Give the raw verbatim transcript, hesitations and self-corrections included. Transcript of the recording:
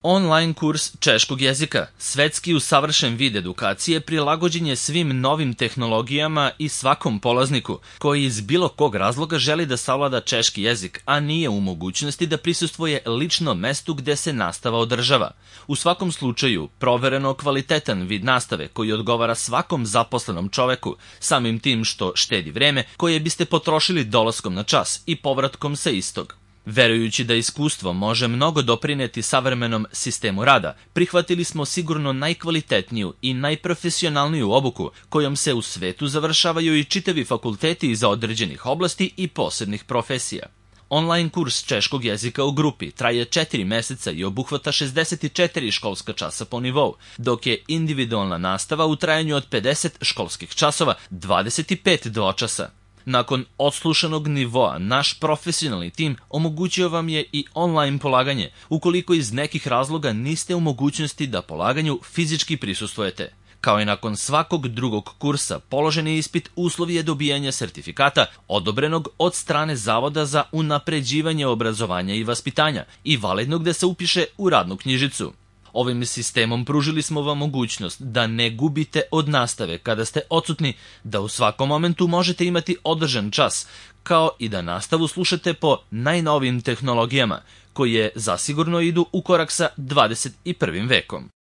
Online kurs češkog jezika, svetski usavršen vid edukacije, prilagođen je svim novim tehnologijama i svakom polazniku koji iz bilo kog razloga želi da savlada češki jezik, a nije u mogućnosti da prisustvuje lično mestu gde se nastava održava. U svakom slučaju, provereno kvalitetan vid nastave koji odgovara svakom zaposlenom čoveku, samim tim što štedi vreme koje biste potrošili dolaskom na čas i povratkom sa istog. Verujući da iskustvo može mnogo doprineti savremenom sistemu rada, prihvatili smo sigurno najkvalitetniju i najprofesionalniju obuku kojom se u svetu završavaju i čitavi fakulteti iz određenih oblasti i posebnih profesija. Online kurs češkog jezika u grupi traje četiri meseca i obuhvata šezdeset četiri školska časa po nivou, dok je individualna nastava u trajanju od pedeset školskih časova dvadeset pet dvočasa. Nakon odslušanog nivoa, naš profesionalni tim omogućio vam je i online polaganje, ukoliko iz nekih razloga niste u mogućnosti da polaganju fizički prisustvujete. Kao i nakon svakog drugog kursa, položeni ispit uslov je dobijanja sertifikata odobrenog od strane Zavoda za unapređivanje obrazovanja i vaspitanja i validnog da se upiše u radnu knjižicu. Ovim sistemom pružili smo vam mogućnost da ne gubite od nastave kada ste odsutni, da u svakom momentu možete imati održan čas, kao i da nastavu slušate po najnovijim tehnologijama, koje zasigurno idu u korak sa dvadeset prvim vekom.